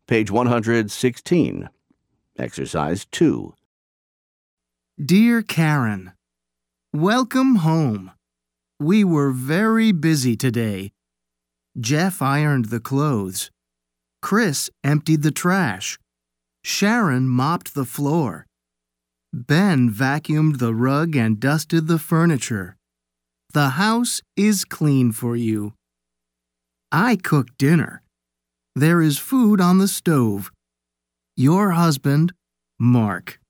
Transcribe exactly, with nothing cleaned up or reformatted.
Page one hundred sixteen. Exercise two. Dear Karen, welcome home. We were very busy today. Jeff ironed the clothes. Chris emptied the trash. Sharon mopped the floor. Ben vacuumed the rug and dusted the furniture. The house is clean for you. I cooked dinner. There is food on the stove. Your husband, Mark.